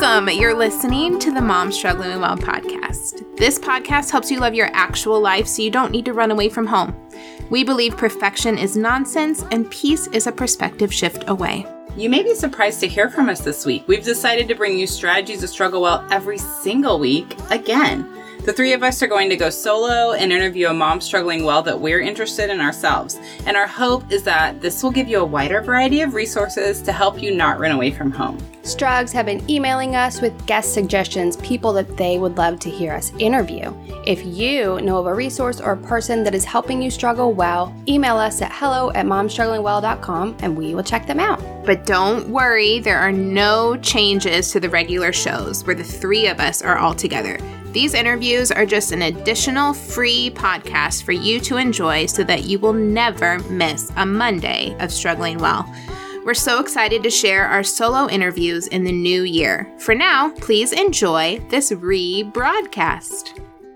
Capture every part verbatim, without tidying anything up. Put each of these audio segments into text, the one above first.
Welcome. You're listening to the Mom Struggling Well podcast. This podcast helps you love your actual life so you don't need to run away from home. We believe perfection is nonsense and peace is a perspective shift away. You may be surprised to hear from us this week. We've decided to bring you strategies to struggle well every single week again. The three of us are going to go solo and interview a mom struggling well that we're interested in ourselves. And our hope is that this will give you a wider variety of resources to help you not run away from home. Strugs have been emailing us with guest suggestions, people that they would love to hear us interview. If you know of a resource or a person that is helping you struggle well, email us at hello at momstrugglingwell dot com and we will check them out. But don't worry, there are no changes to the regular shows where the three of us are all together. These interviews are just an additional free podcast for you to enjoy so that you will never miss a Monday of Struggling Well. We're so excited to share our solo interviews in the new year. For now, please enjoy this rebroadcast.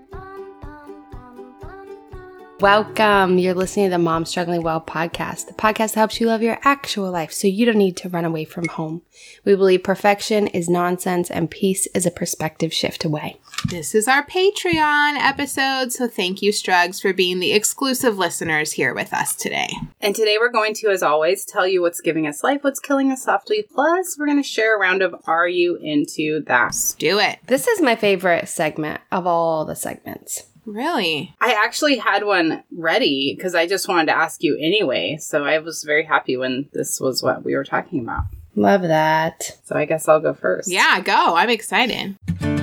Welcome. You're listening to the Mom Struggling Well podcast, the podcast that helps you love your actual life so you don't need to run away from home. We believe perfection is nonsense and peace is a perspective shift away. This is our Patreon episode, so thank you, Strugs, for being the exclusive listeners here with us today. And today we're going to, as always, tell you what's giving us life, what's killing us softly, plus we're going to share a round of Are You Into That? Let's do it. This is my favorite segment of all the segments. Really? I actually had one ready because I just wanted to ask you anyway, so I was very happy when this was what we were talking about. Love that. So I guess I'll go first. Yeah, go. I'm excited.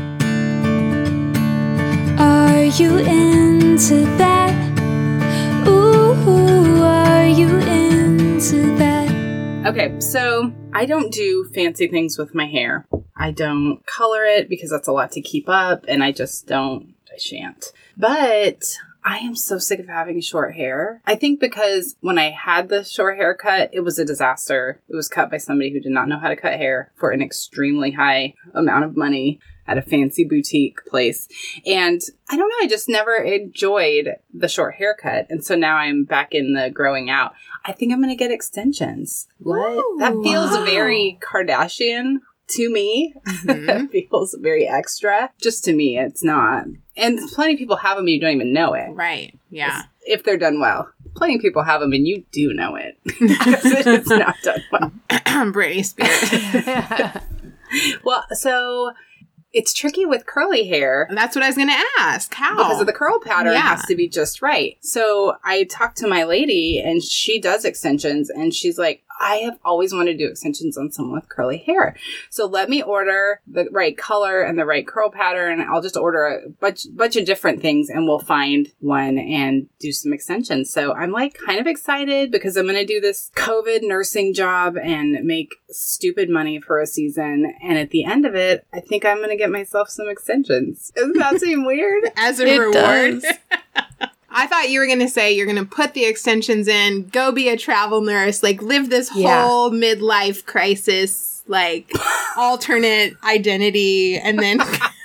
Are you into that? Ooh, are you into that? Okay, so I don't do fancy things with my hair. I don't color it because that's a lot to keep up, and I just don't, I shan't. But I am so sick of having short hair. I think because when I had the short haircut, it was a disaster. It was cut by somebody who did not know how to cut hair for an extremely high amount of money at a fancy boutique place. And I don't know, I just never enjoyed the short haircut. And so now I'm back in the growing out. I think I'm going to get extensions. What? Ooh, that feels wow. very Kardashian to me. Mm-hmm. That feels very extra. Just to me, it's not. And plenty of people have them and you don't even know it. Right. Yeah. If they're done well. Plenty of people have them and you do know it. Because it's not done well. Britney Spears. Well, so it's tricky with curly hair. That's what I was going to ask. How? Because of the curl pattern Yeah. has to be just right. So I talked to my lady and she does extensions and she's like, I have always wanted to do extensions on someone with curly hair. So let me order the right color and the right curl pattern. I'll just order a bunch, bunch of different things and we'll find one and do some extensions. So I'm like kind of excited because I'm going to do this COVID nursing job and make stupid money for a season. And at the end of it, I think I'm going to get myself some extensions. Doesn't that seem weird? As a It reward. does. I thought you were going to say you're going to put the extensions in, go be a travel nurse, like live this Yeah. whole midlife crisis, like alternate identity. And then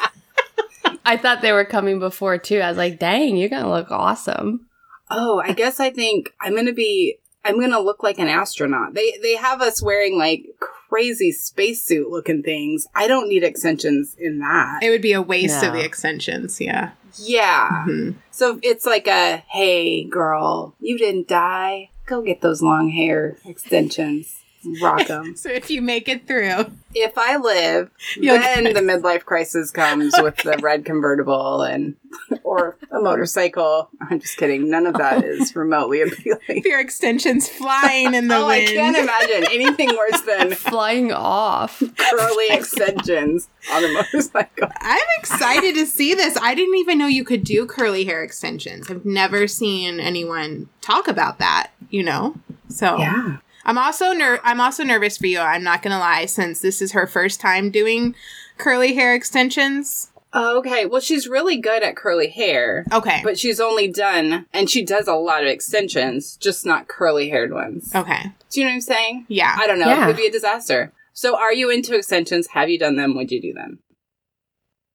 I thought they were coming before too. I was like, dang, you're going to look awesome. Oh, I guess I think I'm going to be, I'm going to look like an astronaut. They they have us wearing like crazy spacesuit looking things. I don't need extensions in that. it would be a waste No. of the extensions. Yeah. Yeah. Mhm. So it's like a, hey, girl, you didn't die. Go get those long hair extensions. Rock them. So if you make it through. If I live, You'll then get- the midlife crisis comes with the red convertible and or a motorcycle. I'm just kidding. None of that is remotely appealing. Your extensions flying in the Oh, wind. I can't imagine anything worse than Flying off. curly extensions on a motorcycle. I'm excited to see this. I didn't even know you could do curly hair extensions. I've never seen anyone talk about that, you know? So Yeah. I'm also ner- I'm also nervous for you. I'm not going to lie, since this is her first time doing curly hair extensions. Oh, okay. Well, she's really good at curly hair. Okay. But she's only done, and she does a lot of extensions, just not curly haired ones. Okay. Do you know what I'm saying? Yeah. I don't know. Yeah. It could be a disaster. So are you into extensions? Have you done them? Would you do them?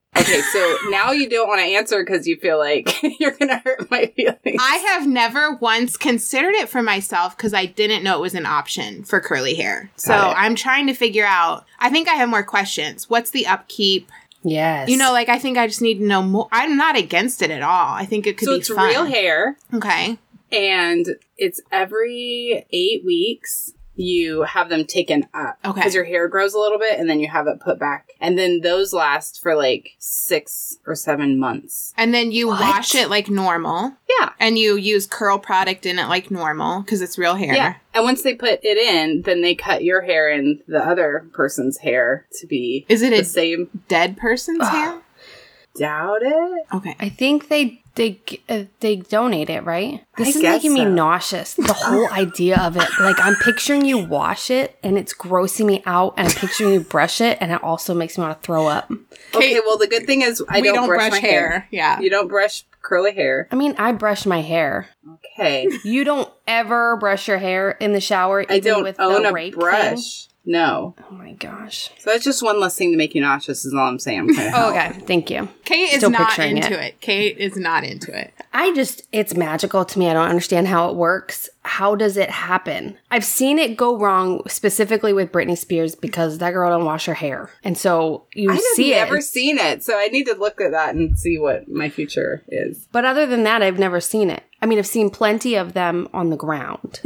Okay, so now you don't want to answer because you feel like you're going to hurt my feelings. I have never once considered it for myself because I didn't know it was an option for curly hair. So Got it. I'm trying to figure out, I think I have more questions. What's the upkeep? Yes. You know, like, I think I just need to know more. I'm not against it at all. I think it could so be it's fun. real hair, Okay. and it's every eight weeks. You have them taken up. Okay. Because your hair grows a little bit, and then you have it put back. And then those last for like six or seven months. And then you What? wash it like normal. Yeah. And you use curl product in it like normal because it's real hair. Yeah. And once they put it in, then they cut your hair and the other person's hair to be Is it the a same. dead person's hair? Doubt it. Okay. I think they they uh, they donate it, right? This I is guess making me so. nauseous. The whole idea of it. Like, I'm picturing you wash it, and it's grossing me out, and I'm picturing you brush it, and it also makes me want to throw up. Okay, well, the good thing is I we don't, don't brush, brush my hair. hair. Yeah. You don't brush curly hair. I mean, I brush my hair. Okay. You don't ever brush your hair in the shower, even I don't with own the a rake brush. thing? No. Oh my gosh. So that's just one less thing to make you nauseous is all I'm saying. I'm kinda Oh, okay, thank you. Kate is Still not picturing into it. it. Kate is not into it. I just, it's magical to me. I don't understand how it works. How does it happen? I've seen it go wrong specifically with Britney Spears because that girl don't wash her hair. And so you I have see never it. seen it, so I need to look at that and see what my future is. But other than that, I've never seen it. I mean, I've seen plenty of them on the ground.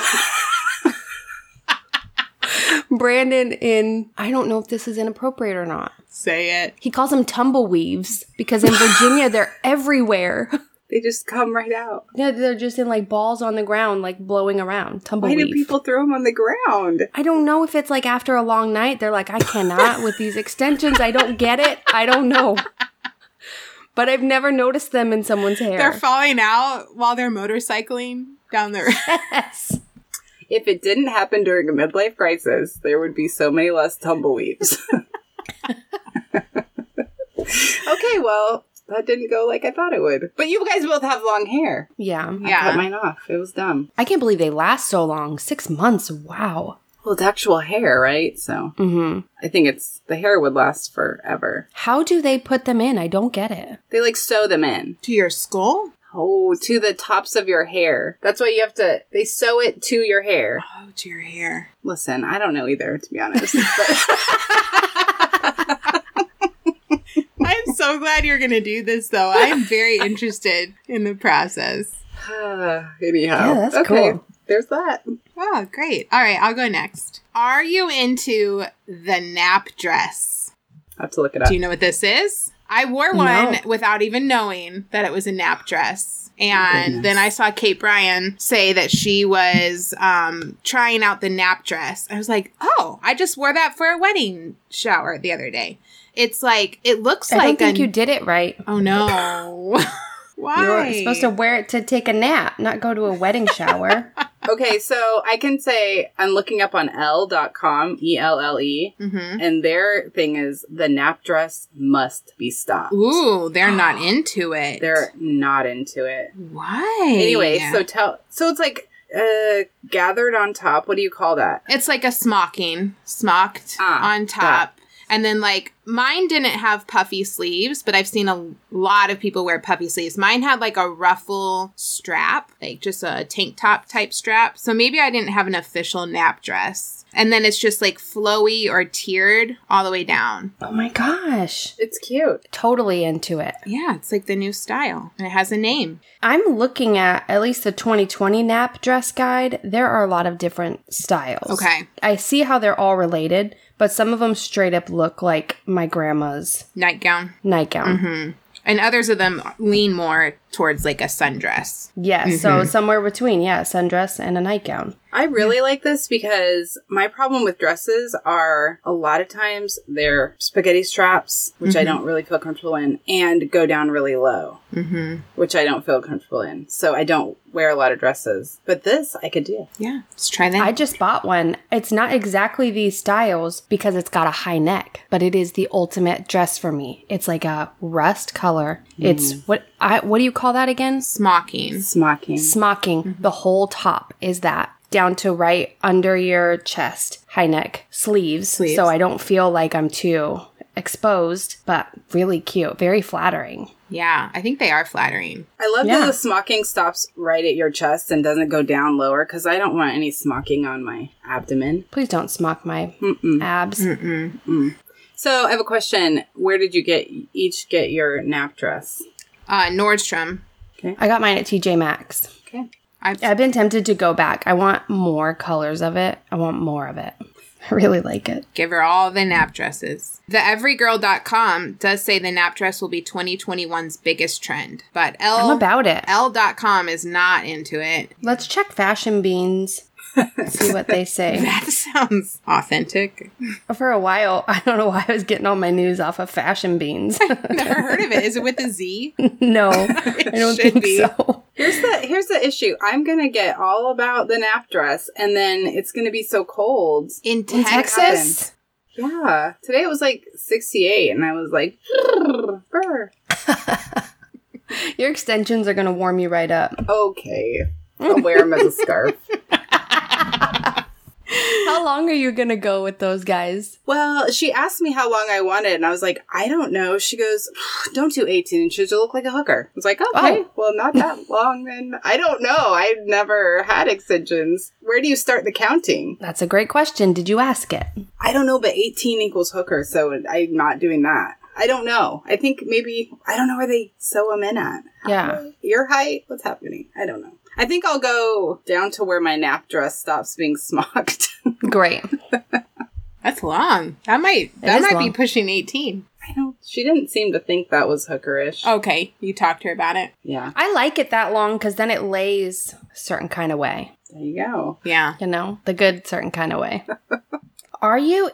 Brandon in, I don't know if this is inappropriate or not. Say it. He calls them tumbleweaves because in Virginia, they're everywhere. They just come right out. Yeah, they're just in like balls on the ground, like blowing around. Why Tumbleweave. do people throw them on the ground? I don't know if it's like after a long night, they're like, I cannot with these extensions. I don't get it. I don't know. But I've never noticed them in someone's hair. They're falling out while they're motorcycling down the road. Yes. If it didn't happen during a midlife crisis, there would be so many less tumbleweeds. Okay, well, that didn't go like I thought it would. But you guys both have long hair. Yeah. I Yeah. cut mine off. It was dumb. I can't believe they last so long. Six months. Wow. Well, it's actual hair, right? So Mm-hmm. I think it's the hair would last forever. How do they put them in? I don't get it. They like sew them in. To your skull? Oh, to the tops of your hair. That's why you have to, they sew it to your hair. Oh, to your hair. Listen, I don't know either, to be honest. I'm so glad you're going to do this, though. I'm very interested in the process. But anyhow. Yeah, that's okay. cool. There's that. Oh, great. All right, I'll go next. Are you into the nap dress? I have to look it up. Do you know what this is? I wore one No. without even knowing that it was a nap dress. And Goodness. then I saw Kate Bryan say that she was um, trying out the nap dress. I was like, oh, I just wore that for a wedding shower the other day. It's like, it looks I like don't think a- you did it right. Oh, no. Why? You're supposed to wear it to take a nap, not go to a wedding shower. Okay, so I can say I'm looking up on Elle dot com, E L L E, Mm-hmm. and their thing is the nap dress must be stopped. Ooh, they're not into it. They're not into it. Why? Anyway, so tell, so it's like uh gathered on top. What do you call that? it's like a smocking, smocked Ah, on top. And then, like, mine didn't have puffy sleeves, but I've seen a lot of people wear puffy sleeves. Mine had, like, a ruffle strap, like just a tank top type strap. So maybe I didn't have an official nap dress. And then it's just, like, flowy or tiered all the way down. Oh my gosh. It's cute. Totally into it. Yeah, it's like the new style. And it has a name. I'm looking at at least the twenty twenty nap dress guide. There are a lot of different styles. Okay. I see how they're all related, but some of them straight up look like my grandma's Nightgown. nightgown. Mm-hmm. And others of them lean more towards, like, a sundress. Yes, so somewhere between, yeah, a sundress and a nightgown. I really like this because my problem with dresses are a lot of times they're spaghetti straps, which I don't really feel comfortable in, and go down really low, Mm-hmm. which I don't feel comfortable in. So I don't wear a lot of dresses. But this I could do. Yeah, let's try that. I just bought one. It's not exactly these styles because it's got a high neck, but it is the ultimate dress for me. It's like a rust color. It's what I what do you call that again? Smocking. Smocking. Smocking. The whole top is that. Down to right under your chest. High neck. Sleeves. Sleeves. So I don't feel like I'm too exposed, but really cute, very flattering. Yeah, I think they are flattering. I love Yeah. that the smocking stops right at your chest and doesn't go down lower because I don't want any smocking on my abdomen. Please don't smock my Mm-mm. abs. Mm-mm. So I have a question. Where did you get each get your nap dress? Uh, Nordstrom. I got mine at T J Maxx. Okay. I've, I've been tempted to go back. I want more colors of it. I want more of it. I really like it. Give her all the nap dresses. The every girl dot com does say the nap dress will be twenty twenty-one's biggest trend, but L I'm about it. L dot com is not into it. Let's check Fashion Beans. See what they say. That sounds authentic. For a while, I don't know why I was getting all my news off of Fashion Beans. Never heard of it. Is it with a Z? No, I don't should think be. so. Here's the here's the issue. I'm gonna get all about the nap dress, and then it's gonna be so cold. In In Texas? Texas? Yeah. Today it was like sixty-eight, and I was like, brr, brr. Your extensions are going to warm you right up. Okay. I'll wear them as a scarf. How long are you going to go with those guys? Well, she asked me how long I wanted, and I was like, I don't know. She goes, don't do eighteen inches. You'll look like a hooker. I was like, okay, Oh. well, not that long then. I don't know. I've never had extensions. Where do you start the counting? That's a great question. Did you ask it? I don't know, but eighteen equals hooker, so I'm not doing that. I don't know. I think maybe, I don't know where they sew them in at. Yeah. Your height? What's happening? I don't know. I think I'll go down to where my nap dress stops being smocked. Great. That's long. That might that is might be long. pushing eighteen. I don't, she didn't seem to think that was hookerish. Okay, you talked to her about it. Yeah. I like it that long because then it lays a certain kind of way. There you go. Yeah. You know, the good certain kind of way. Are you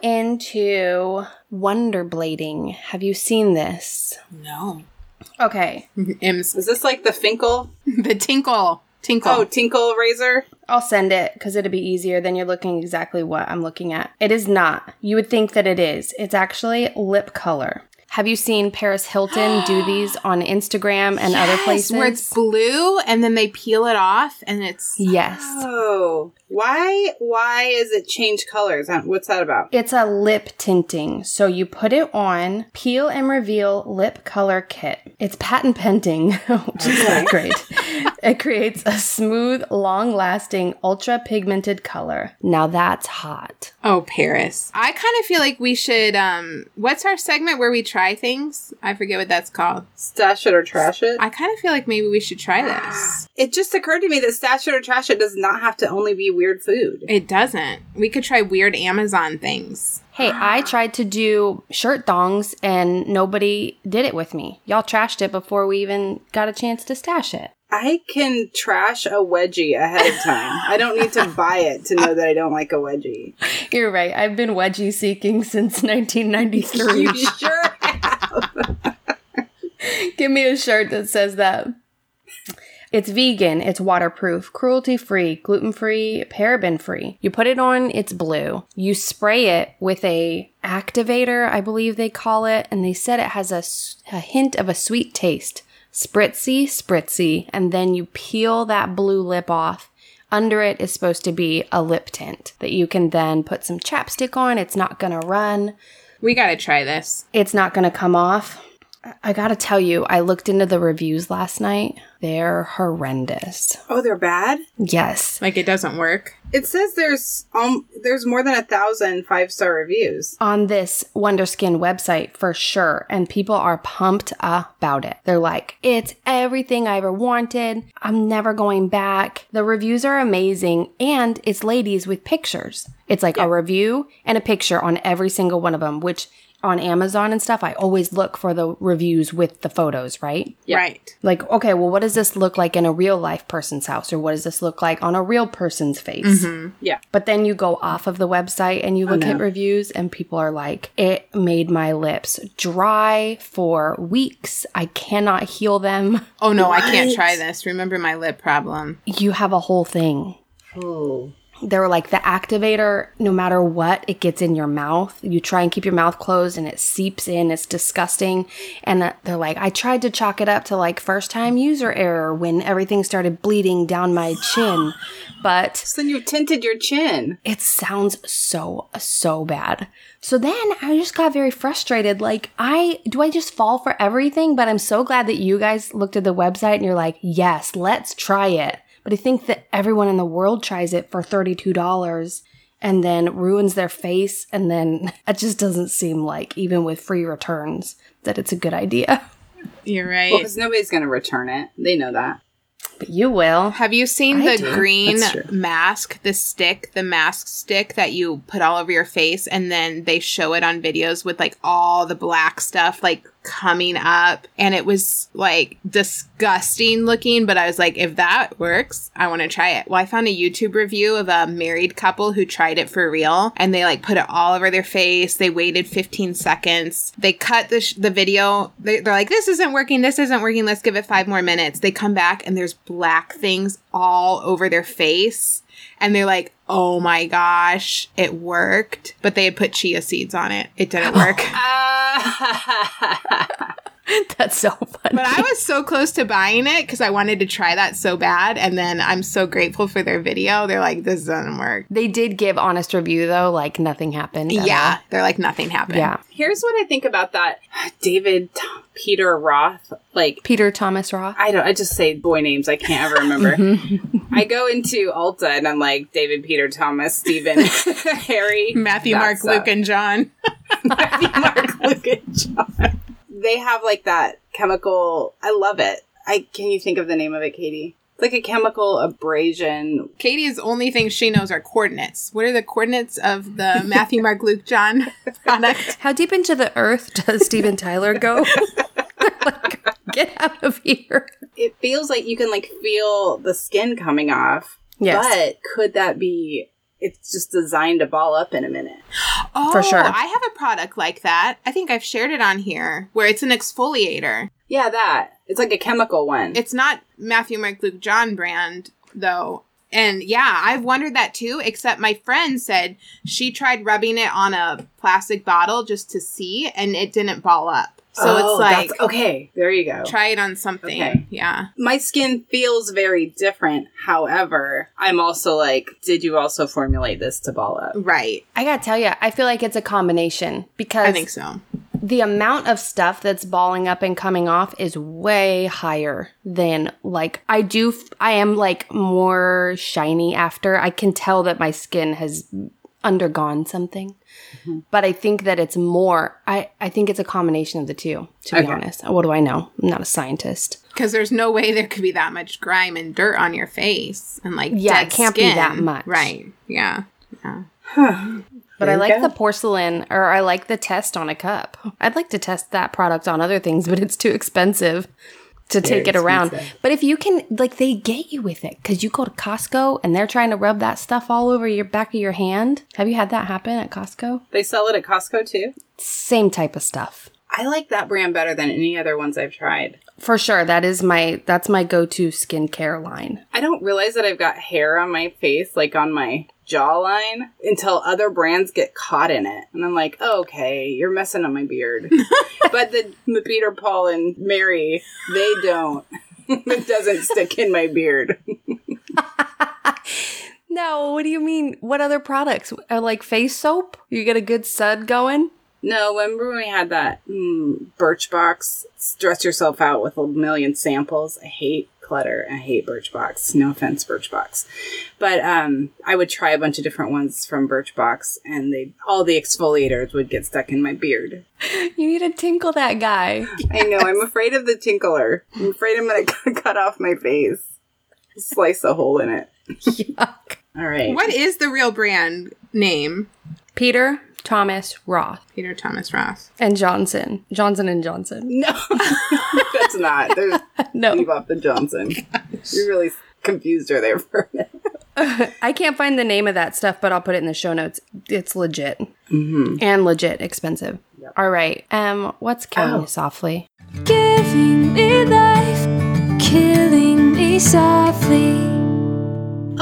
into wonder blading? Have you seen this? No. Okay. M's Is this like the Finkel? the tinkle. Tinkle. Oh, Tinkle razor? I'll send it because it'll be easier. Then you're looking exactly what I'm looking at. It is not. You would think that it is. It's actually lip color. Have you seen Paris Hilton do these on Instagram and other Yes, places? where it's blue and then they peel it off and it's Yes. Oh. Why, why is it change colors? Uh, What's that about? It's a lip tinting. So you put it on, peel and reveal lip color kit. It's patent pending, which is Okay. not great. It creates a smooth, long-lasting, ultra-pigmented color. Now that's hot. Oh, Paris. I kind of feel like we should, um, what's our segment where we try things? I forget what that's called. Stash it or trash it? I kind of feel like maybe we should try this. It just occurred to me that stash it or trash it does not have to only be weird food. It doesn't. We could try weird Amazon things. Hey, I tried to do shirt thongs and nobody did it with me. Y'all trashed it before we even got a chance to stash it. I can trash a wedgie ahead of time. I don't need to buy it to know that I don't like a wedgie. You're right. I've been wedgie seeking since nineteen ninety-three. You sure have. Give me a shirt that says that. It's vegan, it's waterproof, cruelty-free, gluten-free, paraben-free. You put it on, it's blue. You spray it with a activator, I believe they call it, and they said it has a, s- a hint of a sweet taste. Spritzy, spritzy, and then you peel that blue lip off. Under it is supposed to be a lip tint that you can then put some chapstick on. It's not gonna run. We gotta try this. It's not gonna come off. I gotta tell you, I looked into the reviews last night. They're horrendous. Oh, they're bad? Yes. Like it doesn't work. It says there's um there's more than a thousand five star reviews. On this Wonderskin website for sure. And people are pumped about it. They're like, it's everything I ever wanted. I'm never going back. The reviews are amazing. And it's ladies with pictures. It's like a review and a picture on every single one of them, which on Amazon and stuff, I always look for the reviews with the photos, right? Yeah. Right. Like, okay, well, what does this look like in a real life person's house? Or what does this look like on a real person's face? Yeah. But then you go off of the website and you look no. at reviews and people are like, it made my lips dry for weeks. I cannot heal them. Oh no, I can't What? try this. Remember my lip problem. You have a whole thing. Oh. They were like, the activator, no matter what, it gets in your mouth. You try and keep your mouth closed and it seeps in. It's disgusting. And they're like, I tried to chalk it up to like first time user error when everything started bleeding down my chin. But So then you tinted your chin. it sounds so, so bad. So then I just got very frustrated. Like, I, do I just fall for everything? But I'm so glad that you guys looked at the website and you're like, yes, let's try it. But I think that everyone in the world tries it for thirty-two dollars and then ruins their face. And then it just doesn't seem like, even with free returns, that it's a good idea. You're right. Well, because nobody's going to return it. They know that. But you will. Have you seen I the do. green That's true. mask, the stick, the mask stick that you put all over your face and then they show it on videos with like all the black stuff like coming up, and it was like disgusting looking, but I was like, if that works, I want to try it. Well, I found a YouTube review of a married couple who tried it for real, and they like put it all over their face. They waited fifteen seconds. They cut the, sh- the video. They, they're like, this isn't working. This isn't working. Let's give it five more minutes. They come back and there's black things all over their face. And they're like, oh my gosh, it worked. But they had put chia seeds on it. It didn't work. That's so funny. But I was so close to buying it because I wanted to try that so bad. And then I'm so grateful for their video. They're like, this doesn't work. They did give honest review, though. Like, nothing happened. at Yeah. all. They're like, nothing happened. Yeah. Here's what I think about that David T- Peter Roth. Like, Peter Thomas Roth. I don't, I just say boy names. I can't ever remember. I go into Ulta and I'm like, David, Peter, Thomas, Stephen, Harry. Matthew, that Mark, stuff. Luke, and John. Matthew, Mark, Luke, and John. They have like that chemical. I love it. I Can you think of the name of it, Katie? It's like a chemical abrasion. Katie's only thing she knows are coordinates. What are the coordinates of the Matthew, Mark, Luke, John product? How deep into the earth does Steven Tyler go? Like, get out of here. It feels like you can like feel the skin coming off. Yes. But could that be... It's just designed to ball up in a minute. Oh, For sure. I have a product like that. I think I've shared it on here where it's an exfoliator. Yeah, that. It's like a chemical one. It's not Matthew, Mark, Luke, John brand, though. And yeah, I've wondered that too, except my friend said she tried rubbing it on a plastic bottle just to see, and it didn't ball up. So Oh, it's like, that's- okay, there you go. try it on something. Okay. Yeah. My skin feels very different. However, I'm also like, did you also formulate this to ball up? Right. I gotta tell you, I feel like it's a combination because I think so. the amount of stuff that's balling up and coming off is way higher than like I do. F- I am like more shiny after. I can tell that my skin has undergone something. Mm-hmm. But I think that it's more, I, I think it's a combination of the two, to be Okay. honest. What do I know? I'm not a scientist. Because there's no way there could be that much grime and dirt on your face and like Yeah, dead it can't be skin. that much. Right. Yeah. Yeah. But There I you like go. the porcelain, or I like the test on a cup. I'd like to test that product on other things, but it's too expensive to Very take it around. expensive. But if you can, like, they get you with it because you go to Costco and they're trying to rub that stuff all over your back of your hand. Have you had that happen at Costco? They sell it at Costco too? Same type of stuff. I like that brand better than any other ones I've tried. For sure. That is my, that's my go-to skincare line. I don't realize that I've got hair on my face, like on my jawline, until other brands get caught in it. And I'm like, oh, okay, you're messing up my beard. But the, the Peter, Paul, and Mary, they don't. It doesn't stick in my beard. No, what do you mean? What other products? Uh, like face soap? You get a good sud going? No, remember when we had that mm, Birchbox, stress yourself out with a million samples? I hate clutter. I hate Birchbox. No offense, Birchbox. But um, I would try a bunch of different ones from Birchbox, and they all the exfoliators would get stuck in my beard. You need to tinkle that guy. I know. I'm afraid of the tinkler. I'm afraid I'm going to cut off my face. Slice a hole in it. Yuck. All right. What is the real brand name? Peter Thomas Roth Peter Thomas Roth. and Johnson. Johnson and Johnson. No, that's not. There's, No. leave off the Johnson. You really confused her there for a minute. I can't find the name of that stuff, but I'll put it in the show notes. It's legit. Mm-hmm. And legit expensive. Yep. All right. Um, what's killing Oh. you softly? Giving me life, killing me softly. Okay,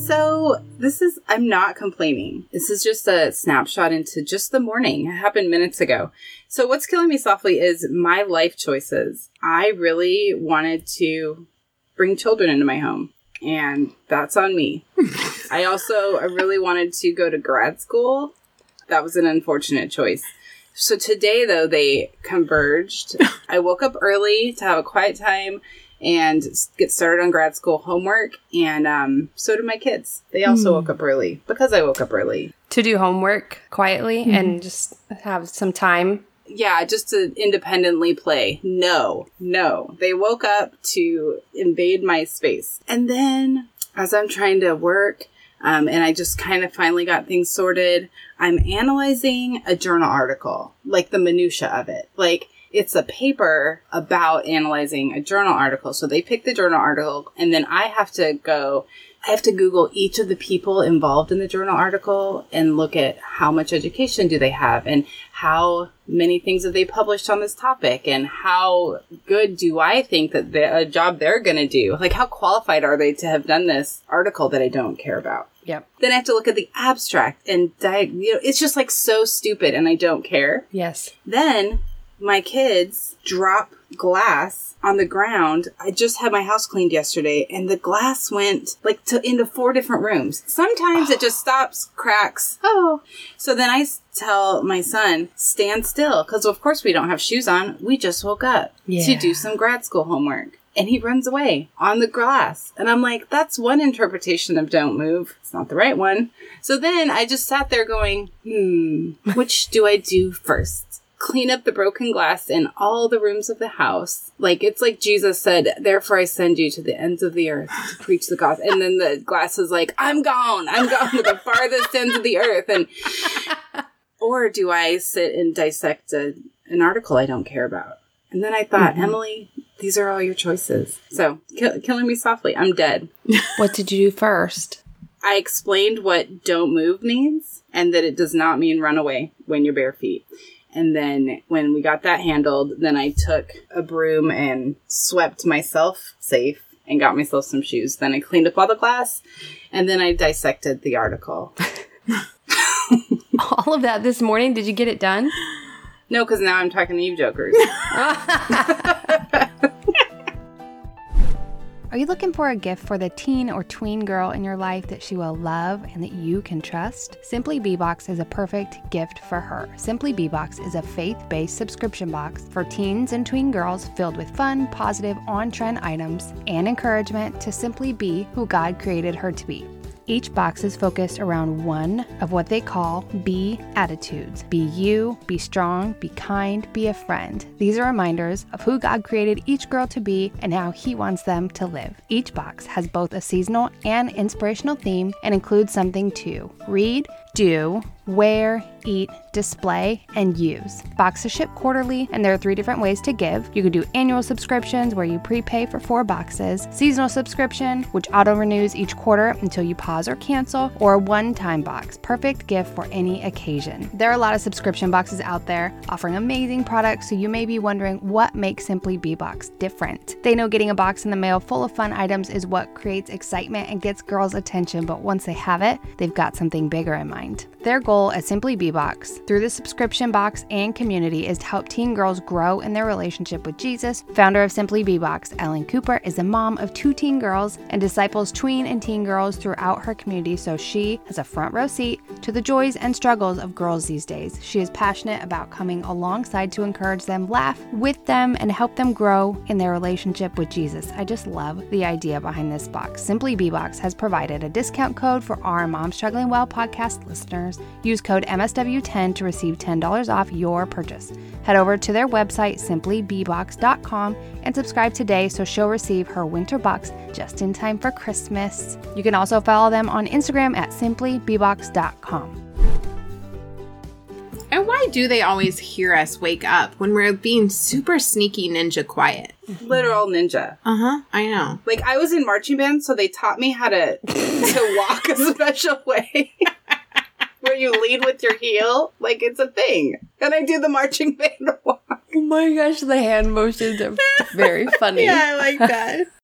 So this is, I'm not complaining. This is just a snapshot into just the morning. It happened minutes ago. So what's killing me softly is my life choices. I really wanted to bring children into my home, and that's on me. I also I really wanted to go to grad school. That was an unfortunate choice. So today, though, they converged. I woke up early to have a quiet time and get started on grad school homework. And um, so did my kids. They also mm. woke up early because I woke up early. To do homework quietly mm. and just have some time. Yeah, just to independently play. No, no. They woke up to invade my space. And then as I'm trying to work, um, and I just kind of finally got things sorted, I'm analyzing a journal article, like the minutia of it. Like, it's a paper about analyzing a journal article. So they pick the journal article, and then I have to go, I have to Google each of the people involved in the journal article and look at how much education do they have and how many things have they published on this topic and how good do I think that the a job they're going to do? Like, how qualified are they to have done this article that I don't care about? Yep. Then I have to look at the abstract and, di- you know, it's just like so stupid and I don't care. Yes. Then my kids drop glass on the ground. I just had my house cleaned yesterday and the glass went like to into four different rooms. Sometimes oh. it just stops, cracks. Oh. So then I tell my son, stand still. Because of course we don't have shoes on. We just woke up yeah. to do some grad school homework. And he runs away on the glass. And I'm like, that's one interpretation of don't move. It's not the right one. So then I just sat there going, hmm, which do I do first? Clean up the broken glass in all the rooms of the house. Like, it's like Jesus said, therefore I send you to the ends of the earth to preach the gospel. And then the glass is like, I'm gone. I'm gone to the farthest ends of the earth. And or do I sit and dissect a, an article I don't care about? And then I thought, mm-hmm. Emily, these are all your choices. So, kill, killing me softly. I'm dead. What did you do first? I explained what don't move means and that it does not mean run away when you're bare feet. And then when we got that handled, then I took a broom and swept myself safe and got myself some shoes. Then I cleaned up all the glass and then I dissected the article. All of that this morning? Did you get it done? No, because now I'm talking to you jokers. Are you looking for a gift for the teen or tween girl in your life that she will love and that you can trust? Simply Bee Box is a perfect gift for her. Simply Bee Box is a faith-based subscription box for teens and tween girls filled with fun, positive, on-trend items and encouragement to simply be who God created her to be. Each box is focused around one of what they call Be attitudes. Be you, be strong, be kind, be a friend. These are reminders of who God created each girl to be and how He wants them to live. Each box has both a seasonal and inspirational theme and includes something to read, do, wear, eat, display, and use. Boxes ship quarterly, and there are three different ways to give. You can do annual subscriptions where you prepay for four boxes, seasonal subscription, which auto-renews each quarter until you pause or cancel, or a one-time box, perfect gift for any occasion. There are a lot of subscription boxes out there offering amazing products, so you may be wondering what makes Simply Bee Box different. They know getting a box in the mail full of fun items is what creates excitement and gets girls' attention, but once they have it, they've got something bigger in mind. Their goal at Simply Bee Box, through the subscription box and community, is to help teen girls grow in their relationship with Jesus. Founder of Simply Bee Box, Ellen Cooper, is a mom of two teen girls and disciples tween and teen girls throughout her community, so she has a front row seat to the joys and struggles of girls these days. She is passionate about coming alongside to encourage them, laugh with them, and help them grow in their relationship with Jesus. I just love the idea behind this box. Simply Bee Box has provided a discount code for our Mom Struggling Well podcast listeners. Use code M S W ten to receive ten dollars off your purchase. Head over to their website, simply bee box dot com, and subscribe today so she'll receive her winter box just in time for Christmas. You can also follow them on Instagram at simply bee box dot com. And why do they always hear us wake up when we're being super sneaky ninja quiet? Literal ninja. Uh-huh. I know. Like, I was in marching band, so they taught me how to, to walk a special way. Where you lead with your heel, like it's a thing. And I do the marching band walk. Oh my gosh, the hand motions are very funny. Yeah, I like that.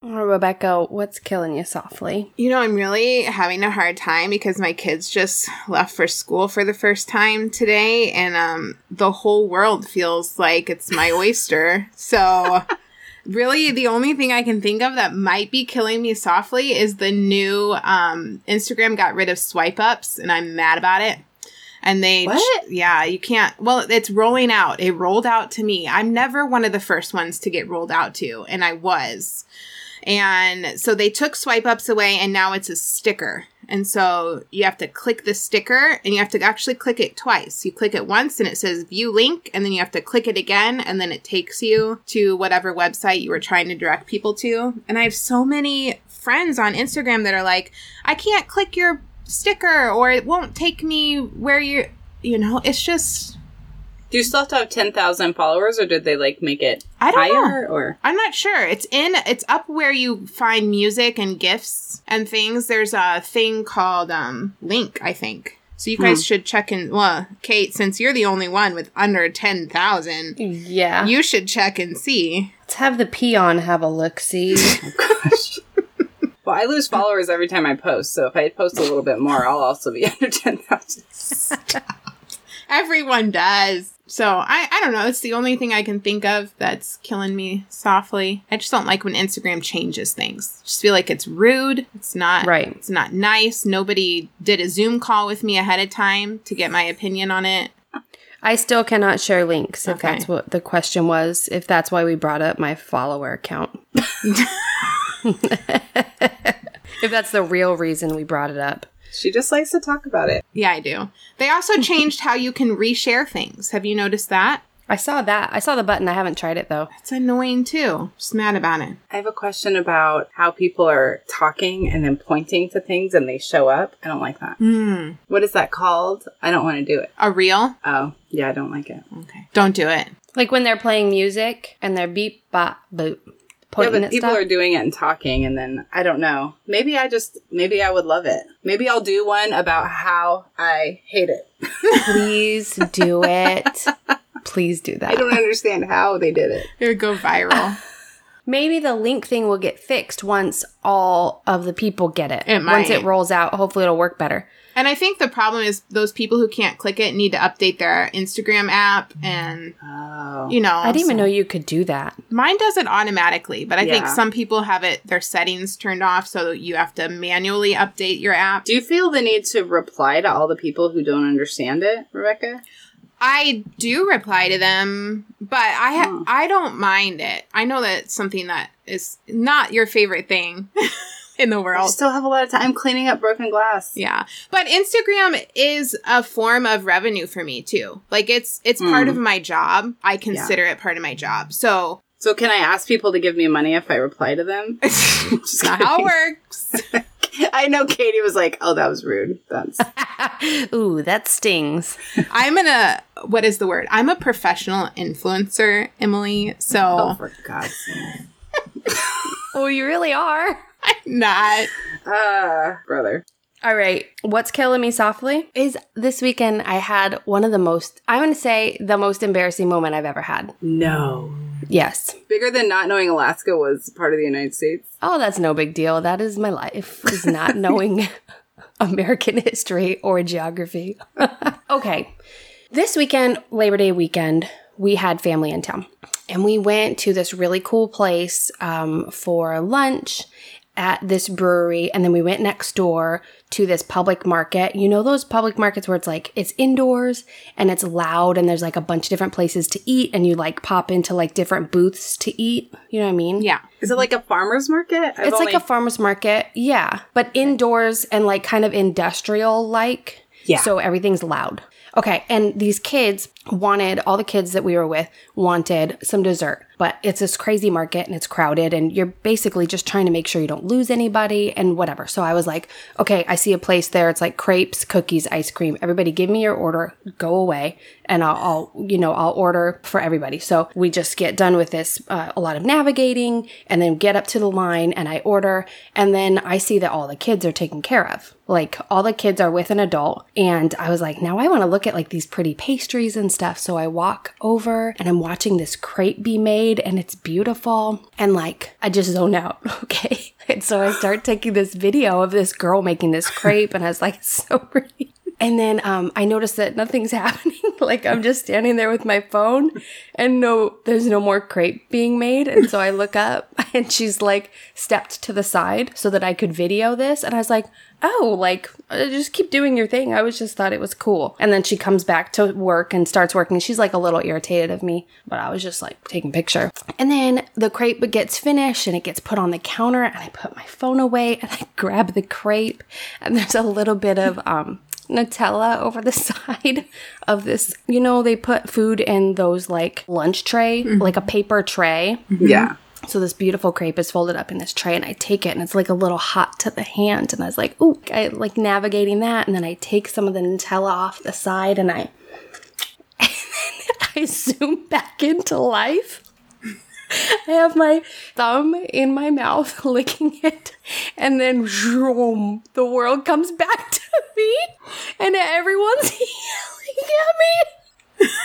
Oh, Rebecca, what's killing you softly? You know, I'm really having a hard time because my kids just left for school for the first time today, and um, the whole world feels like it's my oyster. So really, the only thing I can think of that might be killing me softly is the new um, Instagram got rid of swipe ups, and I'm mad about it. And they, What? yeah, you can't, well, it's rolling out. It rolled out to me. I'm never one of the first ones to get rolled out to, and I was. And so they took swipe ups away, and now it's a sticker. And so you have to click the sticker, and you have to actually click it twice. You click it once, and it says view link, and then you have to click it again, and then it takes you to whatever website you were trying to direct people to. And I have so many friends on Instagram that are like, I can't click your sticker, or it won't take me where you're, you know, it's just... Do you still have to have ten thousand followers, or did they, like, make it I don't higher? know. Or? I'm not sure. It's in, it's up where you find music and GIFs and things. There's a thing called um, Link, I think. So you guys hmm. should check in. Well, Kate, since you're the only one with under ten thousand, yeah, you should check and see. Let's have the peon have a look-see. Oh, gosh. Well, I lose followers every time I post, so if I post a little bit more, I'll also be under ten thousand. Everyone does. So, I, I don't know. It's the only thing I can think of that's killing me softly. I just don't like when Instagram changes things. I just feel like it's rude. It's not right. It's not nice. Nobody did a Zoom call with me ahead of time to get my opinion on it. I still cannot share links, if Okay. that's what the question was. If that's why we brought up my follower count. If that's the real reason we brought it up. She just likes to talk about it. Yeah, I do. They also changed how you can reshare things. Have you noticed that? I saw that. I saw the button. I haven't tried it, though. It's annoying, too. Just mad about it. I have a question about how people are talking and then pointing to things and they show up. I don't like that. Mm. What is that called? I don't want to do it. A reel? Oh, yeah, I don't like it. Okay. Don't do it. Like when they're playing music and they're beep, bop, boop. Yeah, but at people stuff. are doing it and talking, and then, I don't know. Maybe I just, maybe I would love it. Maybe I'll do one about how I hate it. Please do it. Please do that. I don't understand how they did it. It would go viral. Maybe the link thing will get fixed once all of the people get it. It might. Once it rolls out, hopefully it'll work better. And I think the problem is those people who can't click it need to update their Instagram app and, Oh. you know. I didn't even so- know you could do that. Mine does it automatically, but I think Yeah. some people have it, their settings turned off, so you have to manually update your app. Do you feel the need to reply to all the people who don't understand it, Rebecca? I do reply to them, but I ha- Hmm. I don't mind it. I know that it's something that is not your favorite thing in the I world. still have a lot of time cleaning up broken glass. Yeah. But Instagram is a form of revenue for me too. Like it's it's part Mm. of my job. I consider it part of my job. So So can I ask people to give me money if I reply to them? it's not how it works. I know Katie was like, oh, that was rude. That's Ooh, that stings. I'm gonna what is the word? I'm a professional influencer, Emily. So oh, for God's sake. Oh, you really are. I'm not. Uh, brother. All right. What's killing me softly is this weekend I had one of the most, I'm going to say the most embarrassing moment I've ever had. No. Yes. Bigger than not knowing Alaska was part of the United States. Oh, that's no big deal. That is my life, is not knowing American history or geography. Okay. This weekend, Labor Day weekend, we had family in town. And we went to this really cool place um, for lunch at this brewery. And then we went next door to this public market. You know those public markets where it's like, it's indoors and it's loud and there's like a bunch of different places to eat and you like pop into like different booths to eat. You know what I mean? Yeah. Is it like a farmer's market? I've It's only- like a farmer's market. Yeah. But indoors and like kind of industrial like. Yeah. So everything's loud. Okay. And these kids wanted, all the kids that we were with wanted some dessert. But it's this crazy market and it's crowded and you're basically just trying to make sure you don't lose anybody and whatever. So I was like, okay, I see a place there. It's like crepes, cookies, ice cream. Everybody give me your order, go away. And I'll, I'll you know, I'll order for everybody. So we just get done with this, uh, a lot of navigating and then get up to the line and I order. And then I see that all the kids are taken care of. Like all the kids are with an adult. And I was like, now I want to look at like these pretty pastries and stuff. stuff. So I walk over and I'm watching this crepe be made and it's beautiful. And like, I just zone out. Okay. And so I start taking this video of this girl making this crepe and I was like, it's so pretty. And then um, I noticed that nothing's happening. Like I'm just standing there with my phone and no, there's no more crepe being made. And so I look up and she's like stepped to the side so that I could video this. And I was like, oh, like just keep doing your thing. I was just thought it was cool. And then she comes back to work and starts working. She's like a little irritated of me, but I was just like taking a picture. And then the crepe gets finished and it gets put on the counter and I put my phone away and I grab the crepe and there's a little bit of, um, Nutella over the side of this. You know, they put food in those like lunch tray, mm-hmm. like a paper tray. Mm-hmm. Yeah. So this beautiful crepe is folded up in this tray and I take it and it's like a little hot to the hand. And I was like, ooh, I like navigating that. And then I take some of the Nutella off the side and I, and then I zoom back into life. I have my thumb in my mouth licking it and then zoom, the world comes back to me and everyone's yelling at me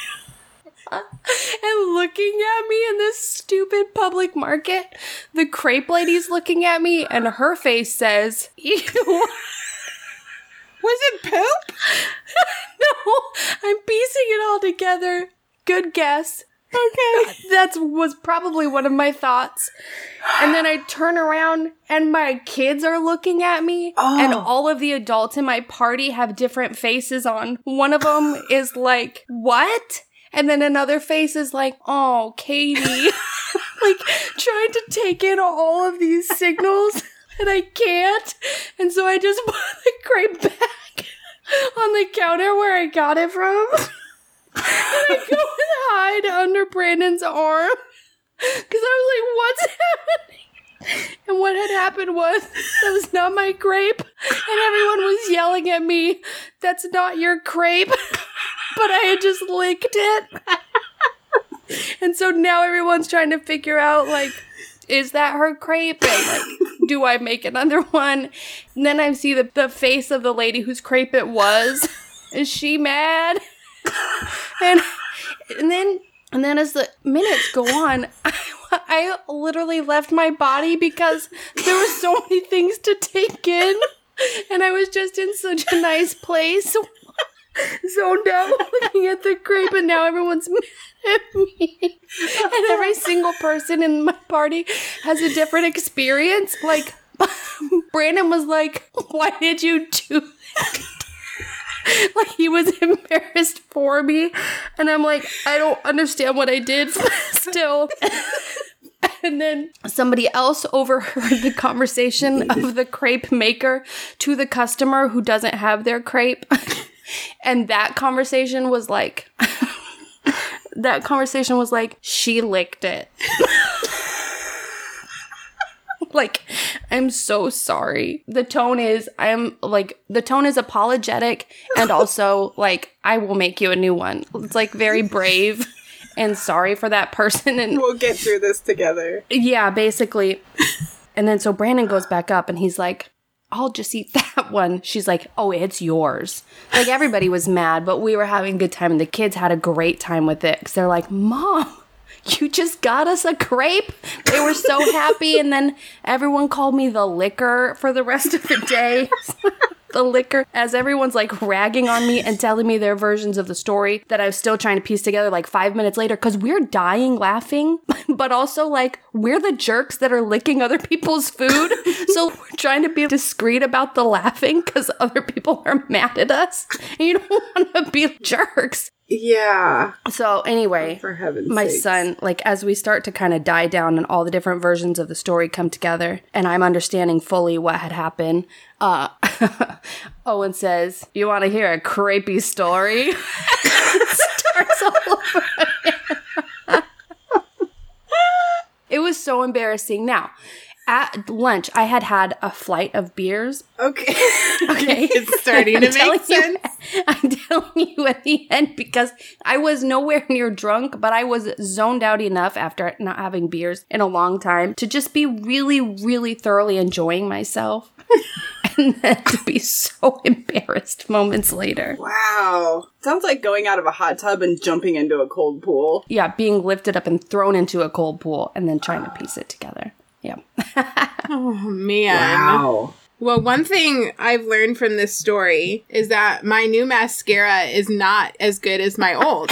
and looking at me in this stupid public market. The crepe lady's looking at me and her face says, ew. Was it poop? No, I'm piecing it all together. Good guess. Okay. That was probably one of my thoughts. And then I turn around and my kids are looking at me oh. and all of the adults in my party have different faces on. One of them is like, what? And then another face is like, oh, Katie. Like trying to take in all of these signals and I can't. And so I just put the crepe back on the counter where I got it from. And I go and hide under Brandon's arm because I was like, what's happening? And what had happened was that was not my crepe and everyone was yelling at me, that's not your crepe. But I had just licked it. And so now everyone's trying to figure out, like, is that her crepe? And, like, do I make another one? And then I see the, the face of the lady whose crepe it was. Is she mad? And and then and then as the minutes go on, I, I literally left my body because there were so many things to take in. And I was just in such a nice place. Zoned out looking at the crepe and now everyone's mad at me. And every single person in my party has a different experience. Like, Brandon was like, why did you do that? Like, he was embarrassed for me. And I'm like, I don't understand what I did still. And then somebody else overheard the conversation of the crepe maker to the customer who doesn't have their crepe. And that conversation was like, that conversation was like, she licked it. Like, I'm so sorry. The tone is, I'm like, the tone is apologetic and also like, I will make you a new one. It's like very brave and sorry for that person. And we'll get through this together. Yeah, basically. And then so Brandon goes back up and he's like, I'll just eat that one. She's like, oh, it's yours. Like everybody was mad, but we were having a good time and the kids had a great time with it because they're like, Mom, you just got us a crepe? They were so happy. And then everyone called me the licker for the rest of the day. The licker, as everyone's like ragging on me and telling me their versions of the story that I was still trying to piece together like five minutes later because we're dying laughing, but also like we're the jerks that are licking other people's food. So we're trying to be discreet about the laughing because other people are mad at us and you don't want to be jerks. Yeah. So anyway, for heaven's my sakes. son, like as we start to kind of die down and all the different versions of the story come together and I'm understanding fully what had happened, uh, Owen says, you want to hear a crepey story? Starts all over again. It was so embarrassing. Now, at lunch, I had had a flight of beers. Okay. Okay. It's starting to make sense. You, I'm telling you at the end because I was nowhere near drunk, but I was zoned out enough after not having beers in a long time to just be really, really thoroughly enjoying myself. and then to be so embarrassed moments later. Wow. Sounds like going out of a hot tub and jumping into a cold pool. Yeah, being lifted up and thrown into a cold pool and then trying to piece it together. Yeah. Oh, man. Wow. Well, one thing I've learned from this story is that my new mascara is not as good as my old.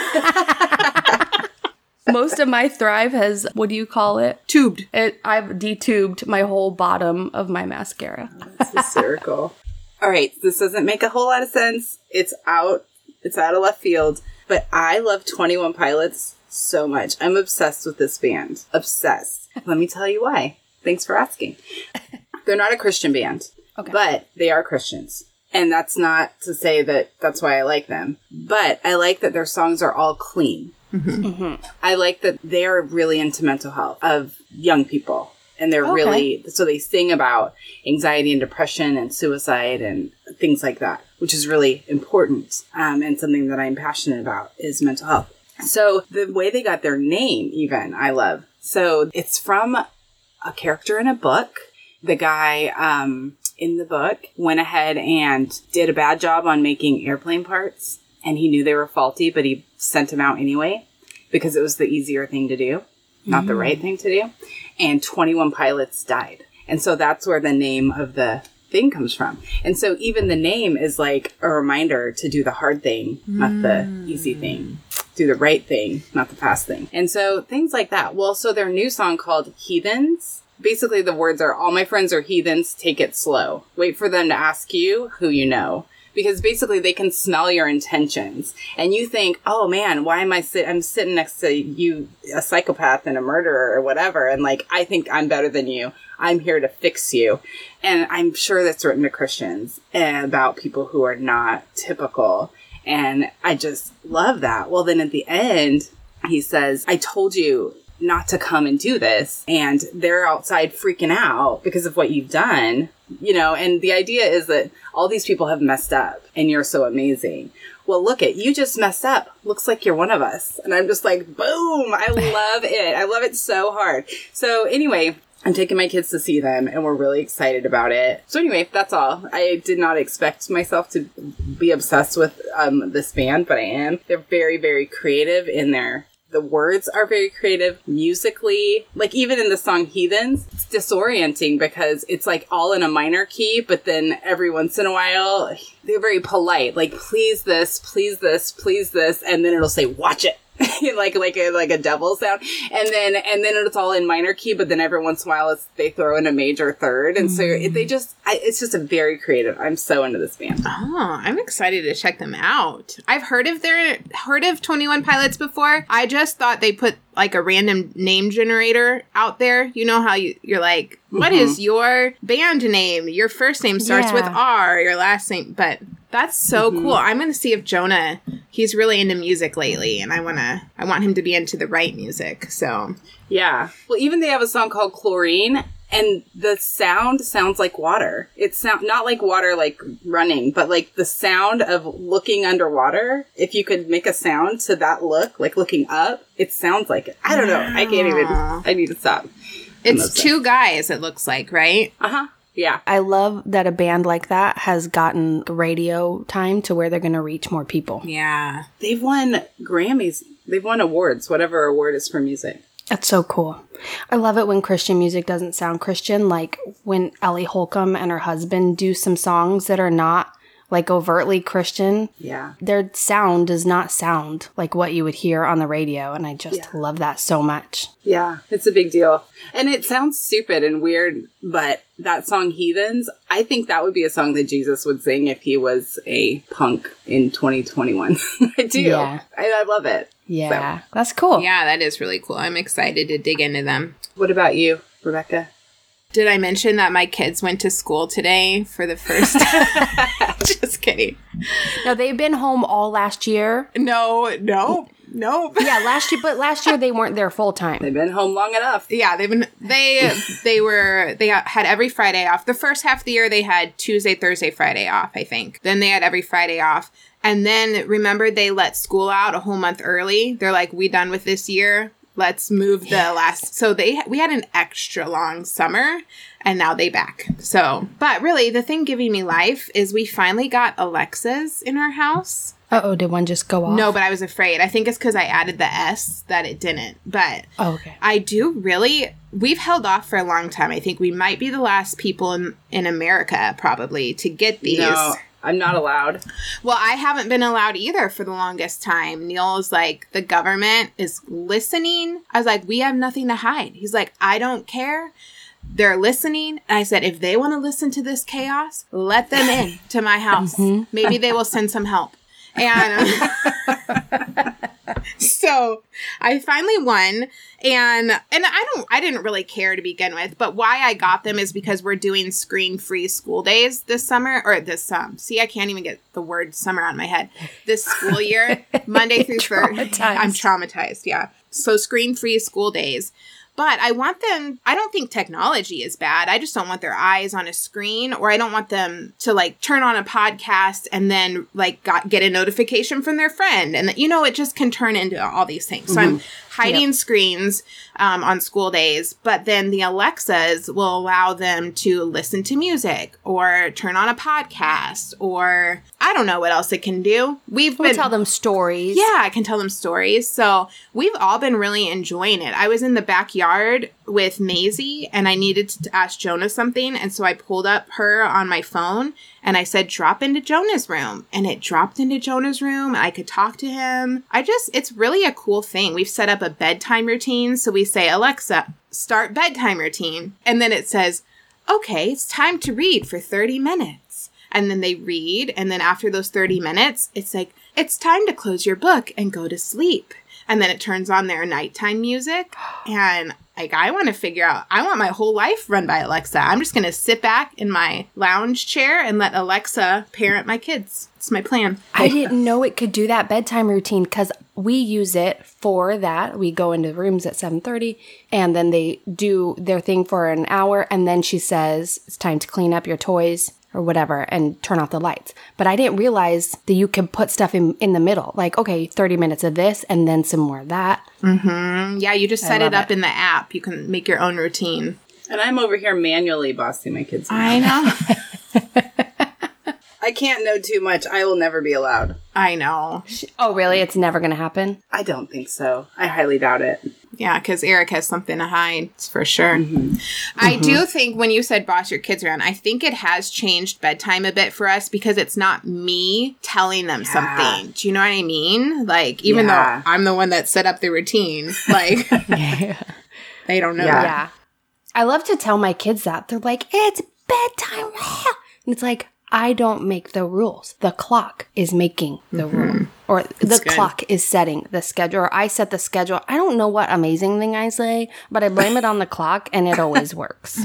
Most of my Thrive has, what do you call it? Tubed. It, I've detubed my whole bottom of my mascara. That's hysterical. All right, this doesn't make a whole lot of sense. It's out. It's out of left field. But I love twenty-one Pilots so much. I'm obsessed with this band. Obsessed. Let me tell you why. Thanks for asking. They're not a Christian band, Okay. but they are Christians. And that's not to say that that's why I like them. But I like that their songs are all clean. Mm-hmm. Mm-hmm. I like that they are really into mental health of young people. And they're Okay. really, so they sing about anxiety and depression and suicide and things like that, which is really important. Um, and something that I'm passionate about is mental health. So the way they got their name, even, I love. So it's from a character in a book. The guy um, in the book went ahead and did a bad job on making airplane parts. And he knew they were faulty, but he sent them out anyway because it was the easier thing to do, not mm. the right thing to do. And twenty-one pilots died. And so that's where the name of the thing comes from. And so even the name is like a reminder to do the hard thing, mm. not the easy thing. Do the right thing, not the fast thing. And so things like that. Well, so their new song called Heathens, basically the words are, all my friends are heathens, take it slow. Wait for them to ask you who you know. Because basically they can smell your intentions. And you think, oh man, why am I sit? I'm sitting next to you, a psychopath and a murderer or whatever. And like, I think I'm better than you. I'm here to fix you. And I'm sure that's written to Christians and about people who are not typical. And I just love that. Well, then at the end, he says, I told you not to come and do this. And they're outside freaking out because of what you've done, you know, and the idea is that all these people have messed up and you're so amazing. Well, look at, you just messed up. Looks like you're one of us. And I'm just like, boom, I love it. I love it so hard. So anyway, I'm taking my kids to see them and we're really excited about it. So anyway, that's all. I did not expect myself to be obsessed with um, this band, but I am. They're very, very creative in their The words are very creative musically. Like even in the song Heathens, it's disorienting because it's like all in a minor key, but then every once in a while, they're very polite. Like, please this, please this, please this. And then it'll say, watch it. like like a like a devil sound, and then and then it's all in minor key, but then every once in a while it's, they throw in a major third, and mm. so it, they just I, it's just a very creative. I'm so into this band. Oh, I'm excited to check them out. I've heard of their heard of twenty-one Pilots before. I just thought they put like a random name generator out there. You know how you you're like, what mm-hmm. is your band name? Your first name starts yeah. with R. Your last name, but. That's so mm-hmm. cool. I'm going to see if Jonah, he's really into music lately, and I want to, I want him to be into the right music, so. Yeah. Well, even they have a song called Chlorine, and the sound sounds like water. It's sound not like water like running, but like the sound of looking underwater. If you could make a sound to that look, like looking up, it sounds like it. I don't know. I can't even, I need to stop. It's two guys, it looks like, right? Uh-huh. Yeah. I love that a band like that has gotten radio time to where they're going to reach more people. Yeah. They've won Grammys. They've won awards, whatever award is for music. That's so cool. I love it when Christian music doesn't sound Christian. Like when Ellie Holcomb and her husband do some songs that are not like overtly Christian. Yeah. Their sound does not sound like what you would hear on the radio. And I just yeah. love that so much. Yeah, it's a big deal. And it sounds stupid and weird, but that song Heathens, I think that would be a song that Jesus would sing if he was a punk in twenty twenty-one. I do. Yeah. I, I love it. Yeah, so. That's cool. Yeah, that is really cool. I'm excited to dig into them. What about you, Rebecca? Did I mention that my kids went to school today for the first time? Just kidding. No, they've been home all last year. No, no, no. Yeah, last year, but last year they weren't there full time. They've been home long enough. Yeah, they've been, they, they were, they had every Friday off. The first half of the year they had Tuesday, Thursday, Friday off, I think. Then they had every Friday off. And then remember they let school out a whole month early. They're like, we done with this year. let's move the last. So they we had an extra long summer, and now they back. So, but really, the thing giving me life is we finally got Alexas in our house. Uh-oh, did one just go off? No, but I was afraid. I think it's because I added the S that it didn't. But oh, okay. I do really, we've held off for a long time. I think we might be the last people in, in America probably to get these. No, I'm not allowed. Well, I haven't been allowed either for the longest time. Neil is like, the government is listening. I was like, we have nothing to hide. He's like, I don't care. They're listening. And I said, if they want to listen to this chaos, let them in to my house. Mm-hmm. Maybe they will send some help. And so I finally won. And and I don't I didn't really care to begin with, but why I got them is because we're doing screen-free school days this summer, or this um see I can't even get the word summer out of my head. This school year, Monday through Thursday. I'm traumatized, yeah. So screen-free school days. But I want them, I don't think technology is bad. I just don't want their eyes on a screen, or I don't want them to like turn on a podcast and then like got, get a notification from their friend. And, you know, it just can turn into all these things. So mm-hmm. I'm hiding yep. screens um, on school days, but then the Alexas will allow them to listen to music or turn on a podcast, or I don't know what else it can do. We've we'll been tell them stories. Yeah, I can tell them stories. So we've all been really enjoying it. I was in the backyard with Maisie and I needed to ask Jonah something. And so I pulled up her on my phone and I said, drop into Jonah's room. And it dropped into Jonah's room. I could talk to him. I just, it's really a cool thing. We've set up a bedtime routine. So we say, Alexa, start bedtime routine. And then it says, okay, it's time to read for thirty minutes. And then they read. And then after those thirty minutes, it's like, it's time to close your book and go to sleep. And then it turns on their nighttime music. And like, I want to figure out, I want my whole life run by Alexa. I'm just going to sit back in my lounge chair and let Alexa parent my kids. It's my plan. I didn't know it could do that bedtime routine because we use it for that. We go into rooms at seven thirty and then they do their thing for an hour. And then she says, it's time to clean up your toys or whatever and turn off the lights. But I didn't realize that you could put stuff in, in the middle. Like, okay, thirty minutes of this and then some more of that. Mm-hmm. Yeah, you just set it up it. in the app. You can make your own routine. And I'm over here manually bossing my kids around. I know. I can't know too much. I will never be allowed. I know. Oh, really? It's never going to happen? I don't think so. I highly doubt it. Yeah, because Eric has something to hide, it's for sure. Mm-hmm. I mm-hmm. do think when you said boss your kids around, I think it has changed bedtime a bit for us because it's not me telling them yeah. something. Do you know what I mean? Like, even yeah. though I'm the one that set up the routine, like, yeah. they don't know yeah. that. Yeah. I love to tell my kids that. They're like, it's bedtime. And it's like, I don't make the rules. The clock is making the mm-hmm. rule. Or the good. clock is setting the schedule. Or I set the schedule. I don't know what amazing thing I say, but I blame it on the clock and it always works.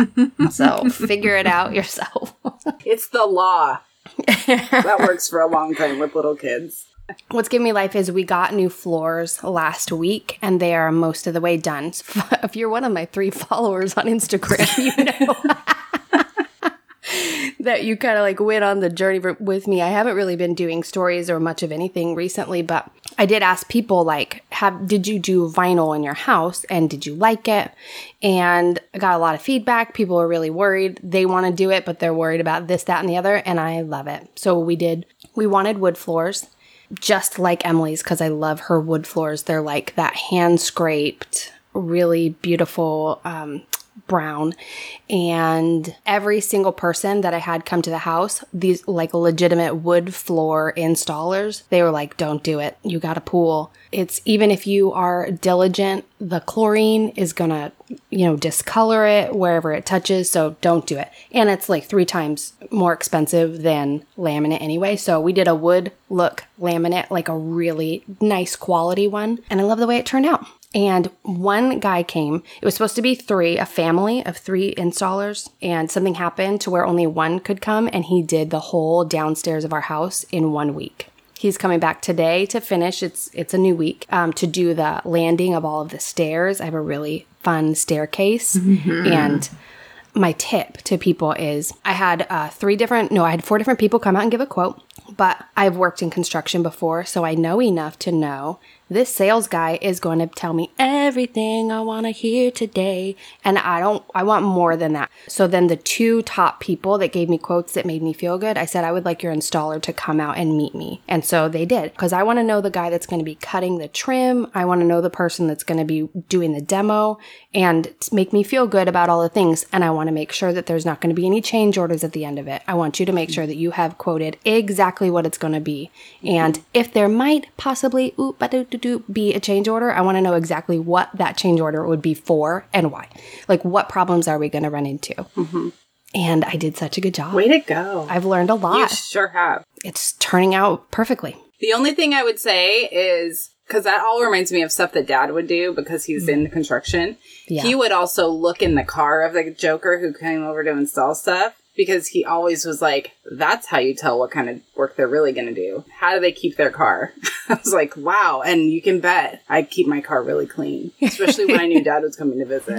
So figure it out yourself. It's the law. That works for a long time with little kids. What's giving me life is we got new floors last week and they are most of the way done. So if you're one of my three followers on Instagram, you know that you kind of like went on the journey with me. I haven't really been doing stories or much of anything recently, but I did ask people like, have, did you do vinyl in your house and did you like it? And I got a lot of feedback. People are really worried. They want to do it, but they're worried about this, that, and the other. And I love it. So we did, we wanted wood floors just like Emily's because I love her wood floors. They're like that hand scraped, really beautiful, um, brown. And every single person that I had come to the house, these like legitimate wood floor installers, they were like, don't do it. You got a pool. It's even if you are diligent, the chlorine is going to, you know, discolor it wherever it touches. So don't do it. And it's like three times more expensive than laminate anyway. So we did a wood look laminate, like a really nice quality one. And I love the way it turned out. And one guy came, it was supposed to be three, a family of three installers, and something happened to where only one could come, and he did the whole downstairs of our house in one week. He's coming back today to finish, it's it's a new week, um, to do the landing of all of the stairs. I have a really fun staircase, mm-hmm. and my tip to people is I had uh, three different, no, I had four different people come out and give a quote, but I've worked in construction before, so I know enough to know this sales guy is going to tell me everything I want to hear today. And I don't, I want more than that. So then the two top people that gave me quotes that made me feel good, I said, I would like your installer to come out and meet me. And so they did, because I want to know the guy that's going to be cutting the trim. I want to know the person that's going to be doing the demo and make me feel good about all the things. And I want to make sure that there's not going to be any change orders at the end of it. I want you to make sure that you have quoted exactly what it's going to be. And if there might possibly ooh, ba-do-do-do, be a change order, I want to know exactly what that change order would be for and why. Like, what problems are we going to run into? Mm-hmm. And I did such a good job. Way to go. I've learned a lot. You sure have. It's turning out perfectly. The only thing I would say is, because that all reminds me of stuff that Dad would do because he's mm-hmm. in construction. Yeah. He would also look in the car of the joker who came over to install stuff. Because he always was like, that's how you tell what kind of work they're really going to do. How do they keep their car? I was like, wow. And you can bet I keep my car really clean. Especially when I knew Dad was coming to visit.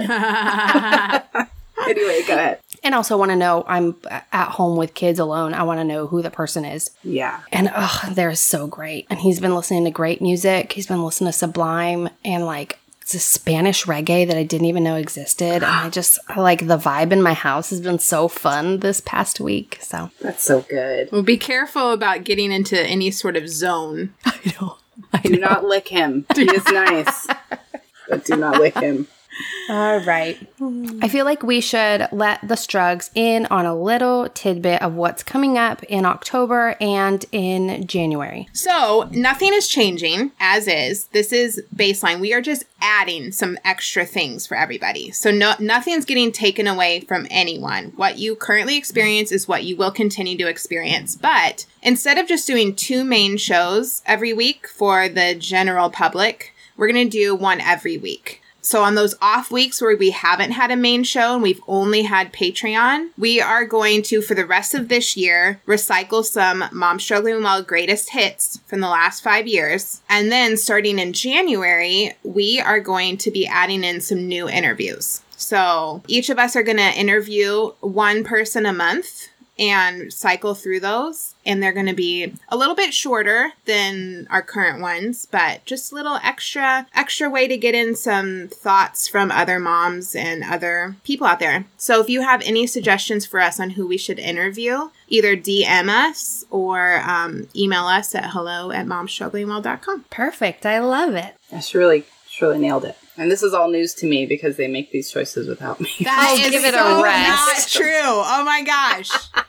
Anyway, go ahead. And also want to know, I'm at home with kids alone. I want to know who the person is. Yeah. And oh, they're so great. And he's been listening to great music. He's been listening to Sublime and like, it's a Spanish reggae that I didn't even know existed. And I just, I like the vibe in my house has been so fun this past week. So that's so good. Well, be careful about getting into any sort of zone. I know. I do know. not lick him. He is nice. But do not lick him. All right. I feel like we should let the Strugs in on a little tidbit of what's coming up in October and in January. So nothing is changing as is. This is baseline. We are just adding some extra things for everybody. So no, nothing's getting taken away from anyone. What you currently experience is what you will continue to experience. But instead of just doing two main shows every week for the general public, we're going to do one every week. So on those off weeks where we haven't had a main show and we've only had Patreon, we are going to, for the rest of this year, recycle some Mom Struggling Well greatest hits from the last five years. And then starting in January, we are going to be adding in some new interviews. So each of us are going to interview one person a month and cycle through those. And they're going to be a little bit shorter than our current ones, but just a little extra, extra way to get in some thoughts from other moms and other people out there. So if you have any suggestions for us on who we should interview, either D M us or um, email us at hello at mom struggling well dot com. Perfect. I love it. That's really, really nailed it. And this is all news to me because they make these choices without me. That oh, is give it so a rest. Not true. Oh my gosh.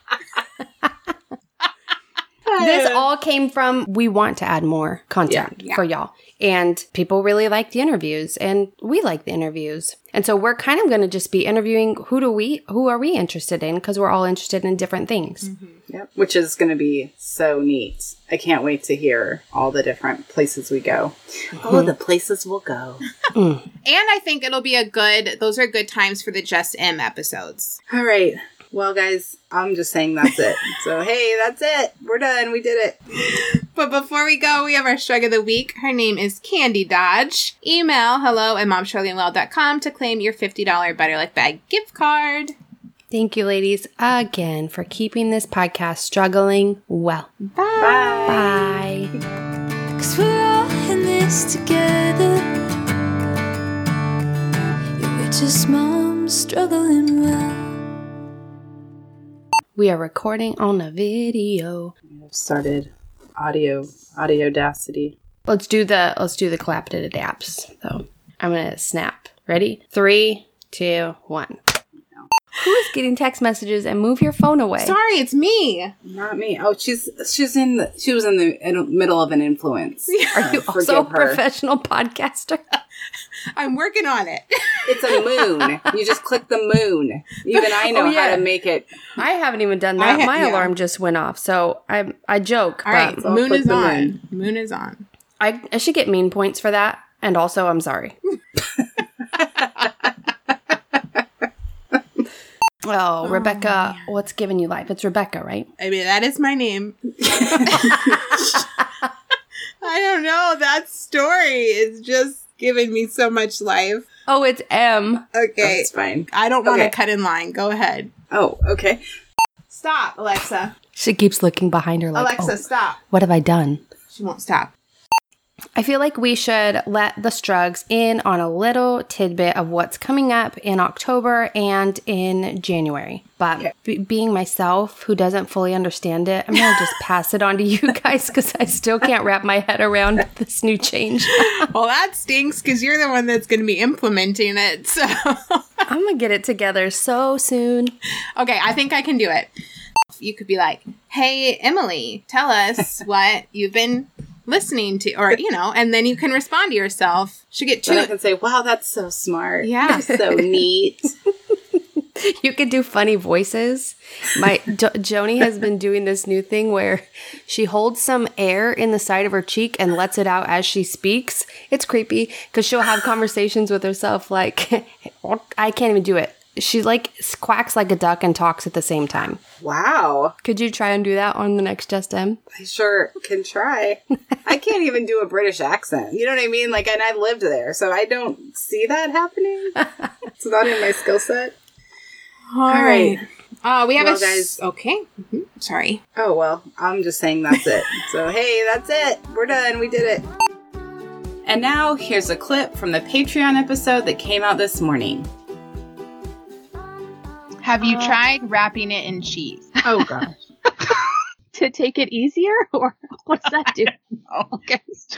This all came from, we want to add more content yeah, yeah. for y'all. And people really like the interviews and we like the interviews. And so we're kind of going to just be interviewing who do we, who are we interested in? Because we're all interested in different things. Mm-hmm. Yep. Which is going to be so neat. I can't wait to hear all the different places we go. Mm-hmm. Oh, the places we'll go. mm. And I think it'll be a good, those are good times for the Just M episodes. All right. Well, guys, I'm just saying that's it. So, hey, that's it. We're done. We did it. But before we go, we have our Shrug of the Week. Her name is Candy Dodge. Email hello at mom struggling well dot com to claim your fifty dollars Better Life Bag gift card. Thank you, ladies, again for keeping this podcast struggling well. Bye. Bye. Bye. 'Cause we're all in this together. Yeah, we're just moms struggling well. We are recording on a video. I've started audio, Audiodacity. Let's do the, let's do the clap to the daps. So I'm going to snap. Ready? Three, two, one. No. Who is getting text messages and move your phone away? Sorry, it's me. Not me. Oh, she's, she's in the, she was in the in middle of an influence. Are you uh, also a professional podcaster? I'm working on it. It's a moon. You just click the moon. Even I know oh, yeah. how to make it. I haven't even done that. Ha- My yeah. alarm just went off. So I I joke. All but right, moon is on. Moon. moon is on. I, I should get mean points for that. And also, I'm sorry. Oh, Rebecca, oh, what's giving you life? It's Rebecca, right? I mean, that is my name. I don't know. That story is just giving me so much life. Oh, it's M. Okay. That's fine. I don't want to okay. cut in line. Go ahead. Oh, okay. Stop, Alexa. She keeps looking behind her like, Alexa, oh, stop. What have I done? She won't stop. I feel like we should let the Strugs in on a little tidbit of what's coming up in October and in January. But okay. b- being myself, who doesn't fully understand it, I'm going to just pass it on to you guys because I still can't wrap my head around this new change. Well, that stinks because you're the one that's going to be implementing it. So I'm going to get it together so soon. Okay, I think I can do it. You could be like, hey, Emily, tell us what you've been listening to, or, you know, and then you can respond to yourself. Should get Then I two. can say, wow, that's so smart. Yeah. So neat. You could do funny voices. My jo- Joni has been doing this new thing where she holds some air in the side of her cheek and lets it out as she speaks. It's creepy because she'll have conversations with herself like, I can't even do it. She like quacks like a duck and talks at the same time. Wow. Could you try and do that on the next Just M? I sure can try. I can't even do a British accent. You know what I mean? Like, and I lived there, so I don't see that happening. It's not in my skill set. All right. Uh, we have Well, a... s- guys- Okay. Mm-hmm. Sorry. Oh, well, I'm just saying that's it. So, hey, that's it. We're done. We did it. And now, here's a clip from the Patreon episode that came out this morning. Have you tried wrapping it in cheese? Oh, gosh. To take it easier? Or what's that do? Okay.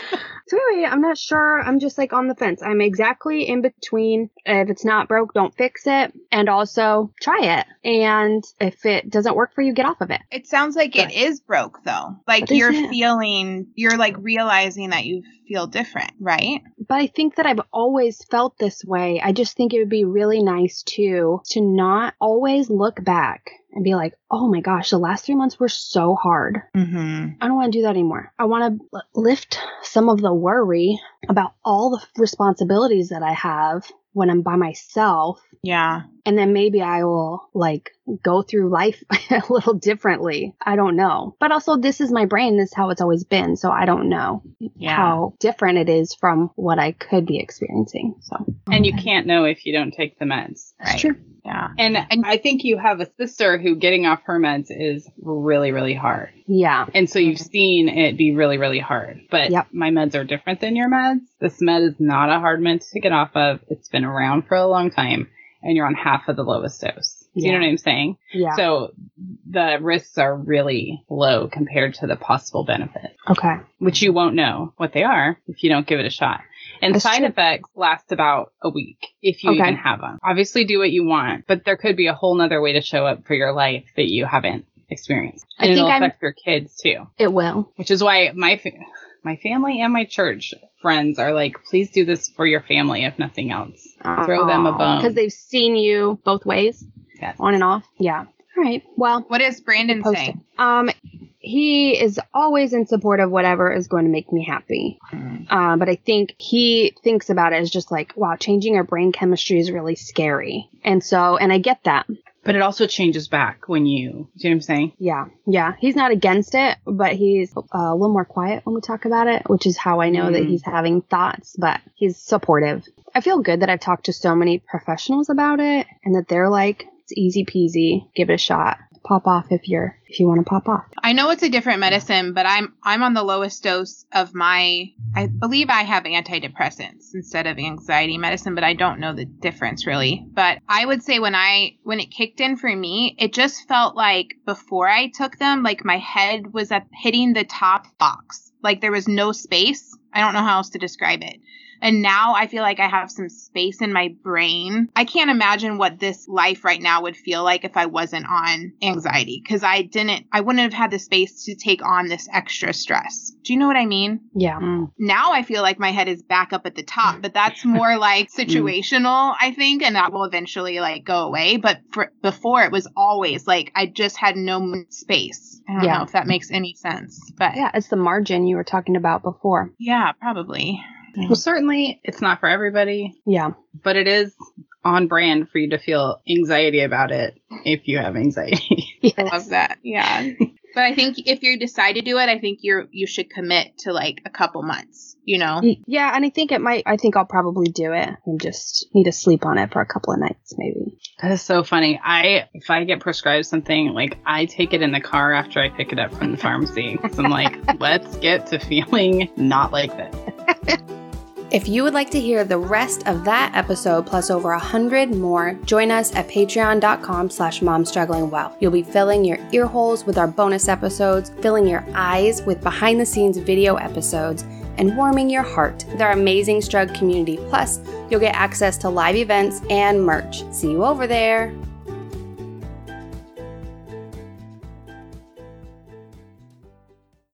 So anyway, I'm not sure. I'm just like on the fence. I'm exactly in between. If it's not broke, don't fix it. And also try it. And if it doesn't work for you, get off of it. It sounds like it is broke, though. Like What is you're it? feeling, you're like realizing that you feel different, right? But I think that I've always felt this way. I just think it would be really nice too, to not always look back and be like, oh my gosh, the last three months were so hard. Mm-hmm. I don't want to do that anymore. I want to lift some of the worry about all the responsibilities that I have when I'm by myself. Yeah. And then maybe I will like go through life a little differently. I don't know. But also this is my brain. This is how it's always been. So I don't know Yeah. how different it is from what I could be experiencing. So And you can't know if you don't take the meds. it's Right. true. Yeah. And, and I think you have a sister who getting off her meds is really, really hard. Yeah. And so you've seen it be really, really hard. But Yep. my meds are different than your meds. This med is not a hard med to get off of. It's been around for a long time. And you're on half of the lowest dose. Do you Yeah. know what I'm saying? Yeah. So the risks are really low compared to the possible benefit, Okay. which you won't know what they are if you don't give it a shot. And That's side true. effects last about a week if you Okay. even have them. Obviously do what you want, but there could be a whole nother way to show up for your life that you haven't experienced. I And it'll think I'm- affect your kids too, It will. which is why my fa- my family and my church friends are like, please do this for your family if nothing else. Throw them a bone. Because they've seen you both ways, Yes. on and off. Yeah. All right. Well, What does Brandon post say? it. Um, he is always in support of whatever is going to make me happy. Uh, but I think he thinks about it as just like, wow, changing our brain chemistry is really scary. And so, and I get that. But it also changes back when you, do you know what I'm saying? Yeah. Yeah. He's not against it, but he's uh, a little more quiet when we talk about it, which is how I know that Mm. he's having thoughts, but he's supportive. I feel good that I've talked to so many professionals about it and that they're like, it's easy peasy. Give it a shot. Pop off if you're, if you want to pop off. I know it's a different medicine, but I'm I'm on the lowest dose of my, I believe I have antidepressants instead of anxiety medicine, but I don't know the difference really. But I would say when I, when it kicked in for me, it just felt like before I took them, like my head was at hitting the top box. Like there was no space. I don't know how else to describe it. And now I feel like I have some space in my brain. I can't imagine what this life right now would feel like if I wasn't on anxiety, because I didn't, I wouldn't have had the space to take on this extra stress. Do you know what I mean? Yeah. Now I feel like my head is back up at the top, but that's more like situational, I think, and that will eventually like go away. But for, before it was always like I just had no space. I don't Yeah. know if that makes any sense, but Yeah. It's the margin you were talking about before. yeah, probably. Well, certainly it's not for everybody, Yeah. but it is on brand for you to feel anxiety about it if you have anxiety. I love that. Yeah. But I think if you decide to do it, I think you're you should commit to like a couple months, you know? Y- Yeah. And I think it might, I think I'll probably do it. I just need to sleep on it for a couple of nights, maybe. That is so funny. I, if I get prescribed something, like I take it in the car after I pick it up from the pharmacy. So I'm like, let's get to feeling not like this. If you would like to hear the rest of that episode plus over a hundred more, join us at patreon.com slash momstrugglingwell. You'll be filling your ear holes with our bonus episodes, filling your eyes with behind the scenes video episodes, and warming your heart with our amazing Strugg community. Plus, you'll get access to live events and merch. See you over there.